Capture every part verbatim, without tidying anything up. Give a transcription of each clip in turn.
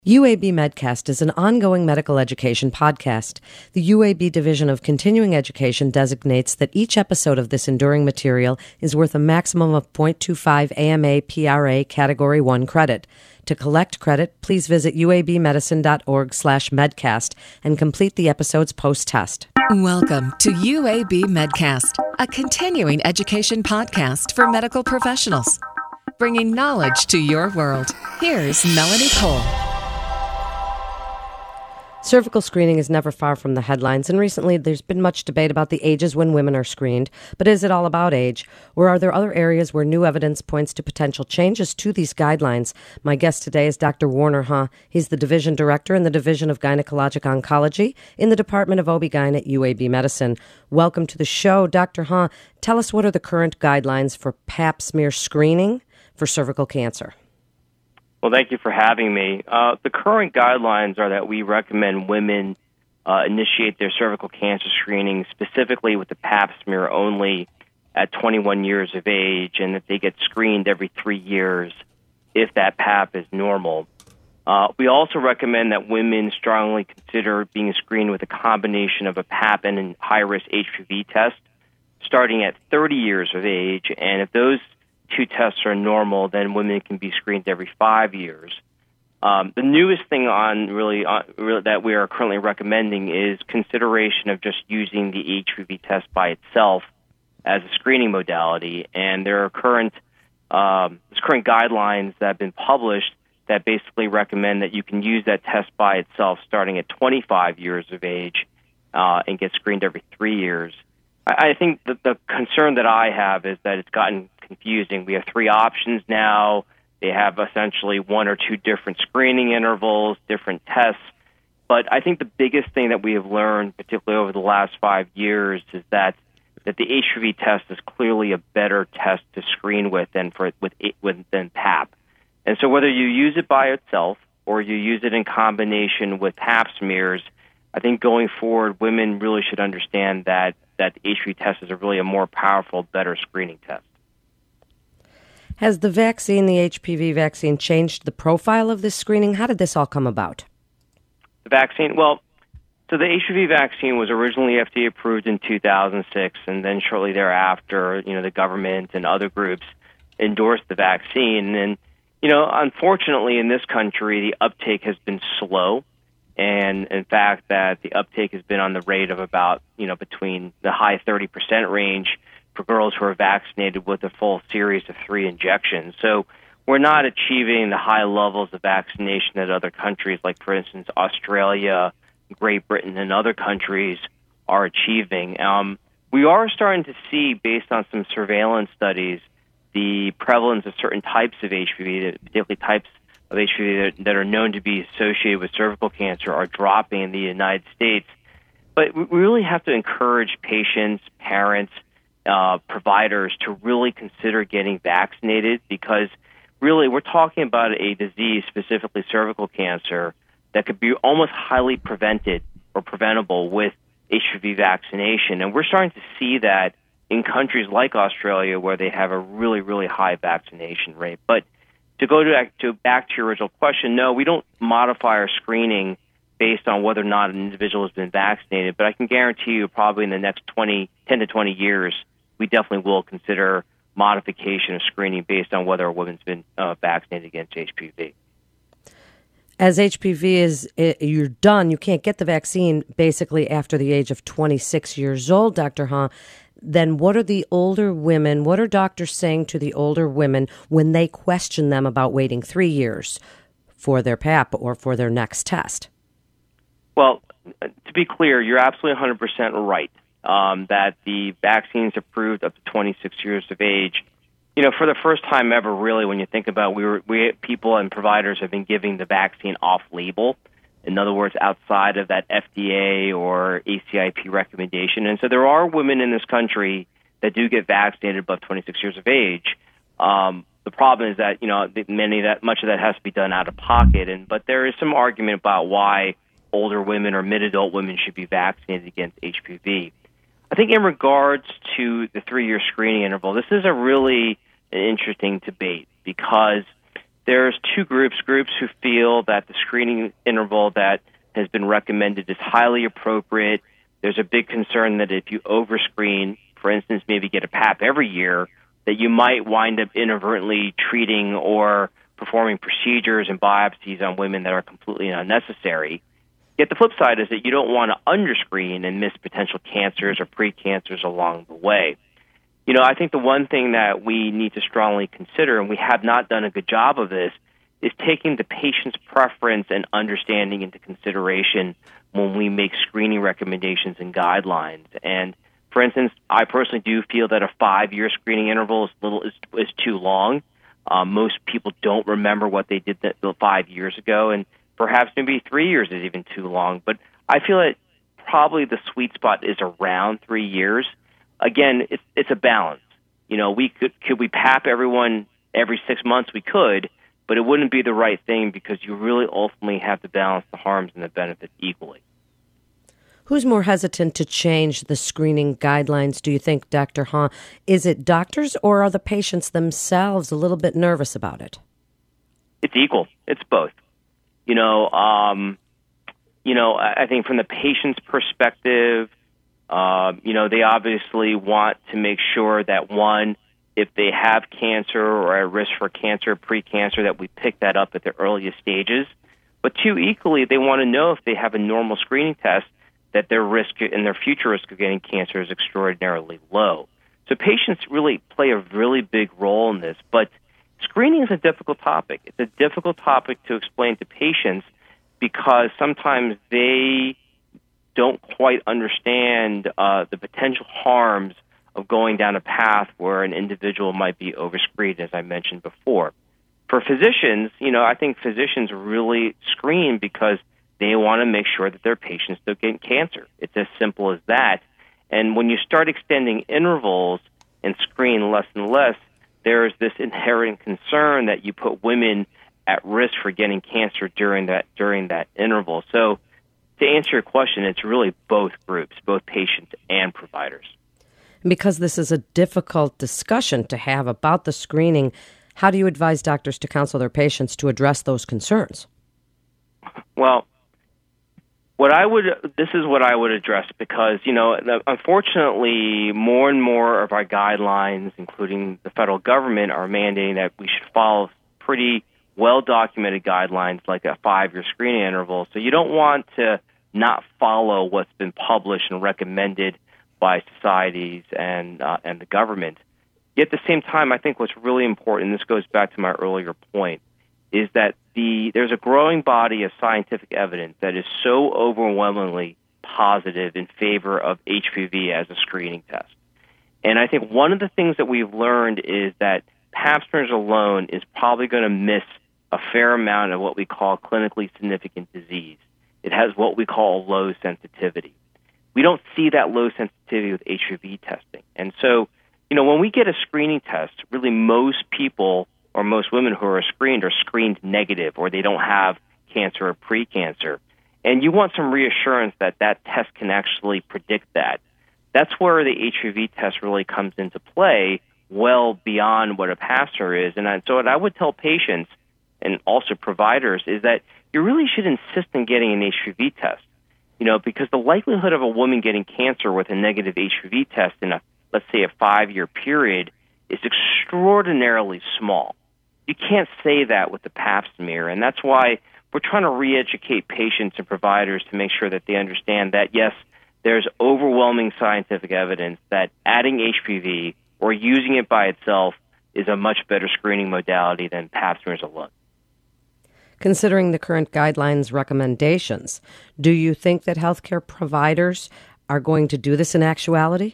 U A B Medcast is an ongoing medical education podcast. The U A B Division of Continuing Education designates that each episode of this enduring material is worth a maximum of zero point two five A M A P R A Category one credit. To collect credit, please visit uabmedicine.org slash medcast and complete the episode's post-test. Welcome to U A B Medcast, a continuing education podcast for medical professionals, bringing knowledge to your world. Here's Melanie Cole. Cervical screening is never far from the headlines, and recently there's been much debate about the ages when women are screened. But is it all about age? Or are there other areas where new evidence points to potential changes to these guidelines? My guest today is Doctor Warner Huh. He's the Division Director in the Division of Gynecologic Oncology in the Department of O B G Y N at U A B Medicine. Welcome to the show, Doctor Huh. Tell us, what are the current guidelines for pap smear screening for cervical cancer? Well, thank you for having me. Uh, the current guidelines are that we recommend women uh, initiate their cervical cancer screening specifically with the pap smear only at twenty-one years of age, and that they get screened every three years if that pap is normal. Uh, we also recommend that women strongly consider being screened with a combination of a pap and a high-risk H P V test starting at thirty years of age, and if those two tests are normal, then women can be screened every five years. Um, the newest thing on really, uh, really that we are currently recommending is consideration of just using the H P V test by itself as a screening modality. And there are current um, there's current guidelines that have been published that basically recommend that you can use that test by itself starting at twenty-five years of age uh, and get screened every three years. I, I think that the concern that I have is that it's gotten confusing. We have three options now. They have essentially one or two different screening intervals, different tests. But I think the biggest thing that we have learned, particularly over the last five years, is that that the H P V test is clearly a better test to screen with than for with, with than pap. And so whether you use it by itself or you use it in combination with pap smears, I think going forward, women really should understand that that the H P V test is a really a more powerful, better screening test. Has the vaccine, the H P V vaccine, changed the profile of this screening? How did this all come about? The vaccine, well, so the H P V vaccine was originally F D A approved in two thousand six, and then shortly thereafter, you know, the government and other groups endorsed the vaccine. And, you know, unfortunately in this country, the uptake has been slow. And in fact, that the uptake has been on the rate of about, you know, between the high thirty percent range for girls who are vaccinated with a full series of three injections. So we're not achieving the high levels of vaccination that other countries, like, for instance, Australia, Great Britain, and other countries are achieving. Um, we are starting to see, based on some surveillance studies, the prevalence of certain types of H P V, particularly types of H P V that, that are known to be associated with cervical cancer, are dropping in the United States. But we really have to encourage patients, parents, Uh, providers to really consider getting vaccinated, because really we're talking about a disease, specifically cervical cancer, that could be almost highly prevented or preventable with H P V vaccination. And we're starting to see that in countries like Australia, where they have a really, really high vaccination rate. But to go to, to back to your original question, no, we don't modify our screening based on whether or not an individual has been vaccinated. But I can guarantee you probably in the next twenty, ten to twenty years, we definitely will consider modification of screening based on whether a woman's been uh, vaccinated against H P V. As H P V is, you're done, you can't get the vaccine basically after the age of twenty-six years old, Doctor Huh. Then what are the older women, what are doctors saying to the older women when they question them about waiting three years for their pap or for their next test? Well, to be clear, you're absolutely one hundred percent right. Um, that the vaccine's approved up to twenty-six years of age. You know, for the first time ever, really, when you think about, we were, we people and providers have been giving the vaccine off-label. In other words, outside of that F D A or A C I P recommendation. And so there are women in this country that do get vaccinated above twenty-six years of age. Um, the problem is that, you know, many of that, much of that has to be done out of pocket. And but there is some argument about why older women or mid-adult women should be vaccinated against H P V. I think in regards to the three-year screening interval, this is a really interesting debate, because there's two groups, groups who feel that the screening interval that has been recommended is highly appropriate. There's a big concern that if you overscreen, for instance, maybe get a PAP every year, that you might wind up inadvertently treating or performing procedures and biopsies on women that are completely unnecessary. Yet the flip side is that you don't want to underscreen and miss potential cancers or precancers along the way. You know, I think the one thing that we need to strongly consider, and we have not done a good job of this, is taking the patient's preference and understanding into consideration when we make screening recommendations and guidelines. And for instance, I personally do feel that a five-year screening interval is little is, is too long. Um, most people don't remember what they did that, five years ago, and perhaps maybe three years is even too long. But I feel that probably the sweet spot is around three years. Again, it's it's a balance. You know, we could could we PAP everyone every six months? We could, but it wouldn't be the right thing because you really ultimately have to balance the harms and the benefits equally. Who's more hesitant to change the screening guidelines, do you think, Doctor Hahn? Is it doctors or are the patients themselves a little bit nervous about it? It's equal. It's both. You know, um, you know, I think from the patient's perspective, uh, you know, they obviously want to make sure that, one, if they have cancer or are at risk for cancer, pre-cancer, that we pick that up at the earliest stages. But two, equally, they want to know if they have a normal screening test, that their risk and their future risk of getting cancer is extraordinarily low. So patients really play a really big role in this. But screening is a difficult topic. It's a difficult topic to explain to patients because sometimes they don't quite understand uh, the potential harms of going down a path where an individual might be overscreened, as I mentioned before. For physicians, you know, I think physicians really screen because they want to make sure that their patients don't get cancer. It's as simple as that. And when you start extending intervals and screen less and less, there's this inherent concern that you put women at risk for getting cancer during that during that interval. So to answer your question, it's really both groups, both patients and providers. Because this is a difficult discussion to have about the screening, how do you advise doctors to counsel their patients to address those concerns? Well, what I would this is what I would address because, you know, unfortunately, more and more of our guidelines, including the federal government, are mandating that we should follow pretty well-documented guidelines like a five-year screening interval. So you don't want to not follow what's been published and recommended by societies and uh, and the government. Yet at the same time, I think what's really important, and this goes back to my earlier point, is that the there's a growing body of scientific evidence that is so overwhelmingly positive in favor of H P V as a screening test. And I think one of the things that we've learned is that Pap smears alone is probably going to miss a fair amount of what we call clinically significant disease. It has what we call low sensitivity. We don't see that low sensitivity with H P V testing. And so, you know, when we get a screening test, really most people or most women who are screened are screened negative or they don't have cancer or precancer. And you want some reassurance that that test can actually predict that. That's where the H P V test really comes into play well beyond what a Pap smear is. And I, so what I would tell patients and also providers is that you really should insist on getting an H P V test, you know, because the likelihood of a woman getting cancer with a negative H P V test in a, let's say, a five-year period is extraordinarily small. You can't say that with the Pap smear, and that's why we're trying to re-educate patients and providers to make sure that they understand that, yes, there's overwhelming scientific evidence that adding H P V or using it by itself is a much better screening modality than Pap smears alone. Considering the current guidelines recommendations, do you think that healthcare providers are going to do this in actuality?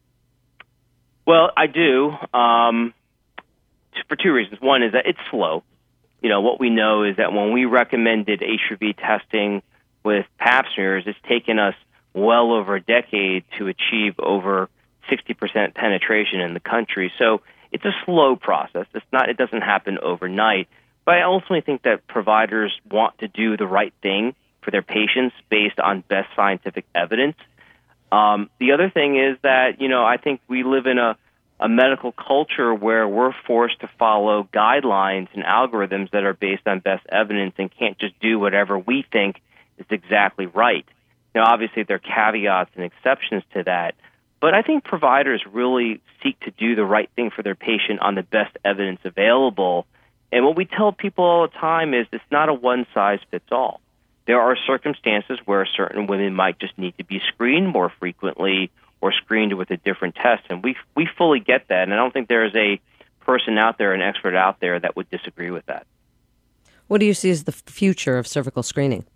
Well, I do, um, for two reasons. One is that it's slow. You know, what we know is that when we recommended H P V testing with Pap smears, it's taken us well over a decade to achieve over sixty percent penetration in the country. So it's a slow process. It's not. It doesn't happen overnight. But I ultimately think that providers want to do the right thing for their patients based on best scientific evidence. Um, the other thing is that, you know, I think we live in a a medical culture where we're forced to follow guidelines and algorithms that are based on best evidence and can't just do whatever we think is exactly right. Now, obviously, there are caveats and exceptions to that, but I think providers really seek to do the right thing for their patient on the best evidence available. And what we tell people all the time is it's not a one-size-fits-all. There are circumstances where certain women might just need to be screened more frequently or screened with a different test, and we we fully get that. And I don't think there is a person out there, an expert out there, that would disagree with that. What do you see as the future of cervical screening?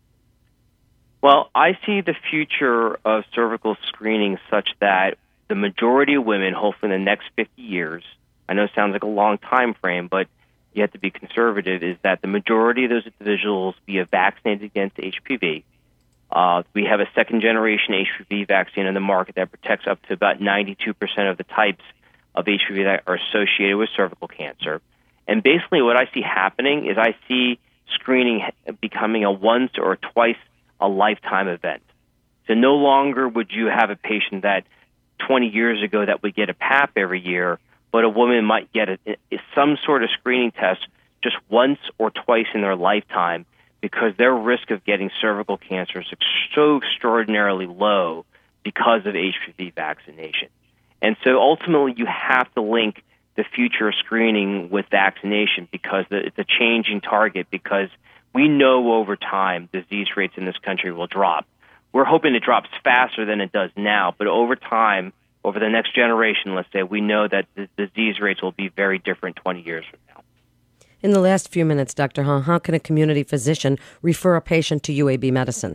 Well, I see the future of cervical screening such that the majority of women, hopefully in the next fifty years, I know it sounds like a long time frame, but you have to be conservative, is that the majority of those individuals be vaccinated against H P V. Uh, we have a second-generation H P V vaccine in the market that protects up to about ninety-two percent of the types of H P V that are associated with cervical cancer. And basically what I see happening is I see screening becoming a once or twice a lifetime event. So no longer would you have a patient that twenty years ago that would get a Pap every year, but a woman might get a, some sort of screening test just once or twice in their lifetime because their risk of getting cervical cancer is so extraordinarily low because of H P V vaccination. And so ultimately you have to link the future of screening with vaccination because it's a changing target, because we know over time disease rates in this country will drop. We're hoping it drops faster than it does now, but over time, over the next generation, let's say, we know that the disease rates will be very different twenty years from now. In the last few minutes, Doctor Hong, how can a community physician refer a patient to U A B Medicine?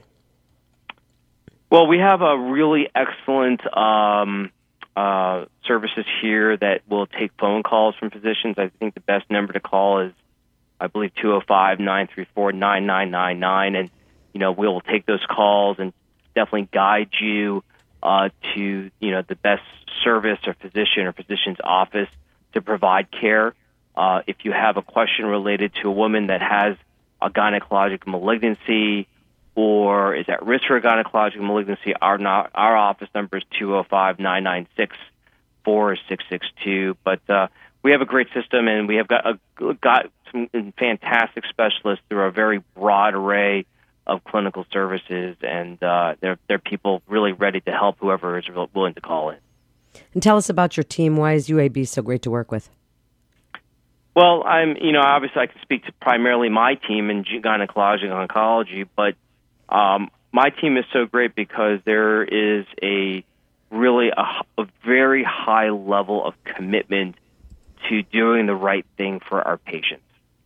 Well, we have a really excellent um, uh, services here that will take phone calls from physicians. I think the best number to call is, I believe, two oh five, nine three four, nine nine nine nine. And, you know, we'll take those calls and definitely guide you uh, to, you know, the best service or physician or physician's office to provide care. Uh, if you have a question related to a woman that has a gynecologic malignancy or is at risk for a gynecologic malignancy, our not, our office number is two oh five, nine nine six, four six six two. But uh, we have a great system, and we have got a, got some fantastic specialists through a very broad array of clinical services, and uh, they're, they're people really ready to help whoever is willing to call in. And tell us about your team. Why is U A B so great to work with? Well, I'm, you know, obviously I can speak to primarily my team in gynecologic oncology, but um, my team is so great because there is a really a, a very high level of commitment to doing the right thing for our patients.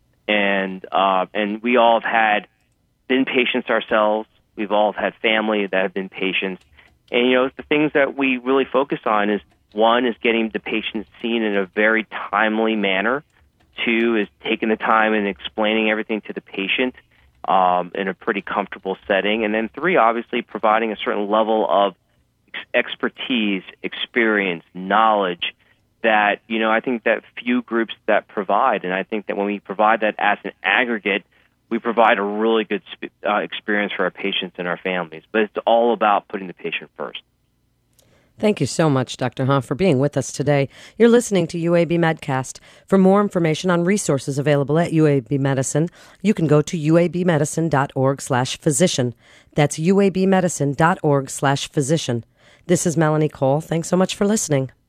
And uh, and we all have had been patients ourselves. We've all had family that have been patients. And, you know, the things that we really focus on is, one, is getting the patient seen in a very timely manner. Two is taking the time and explaining everything to the patient um, in a pretty comfortable setting. And then three, obviously, providing a certain level of ex- expertise, experience, knowledge that, you know, I think that few groups that provide. And I think that when we provide that as an aggregate, we provide a really good sp- uh, experience for our patients and our families. But it's all about putting the patient first. Thank you so much, Doctor Hong, for being with us today. You're listening to U A B Medcast. For more information on resources available at U A B Medicine, you can go to uabmedicine.org slash physician. That's uabmedicine.org slash physician. This is Melanie Cole. Thanks so much for listening.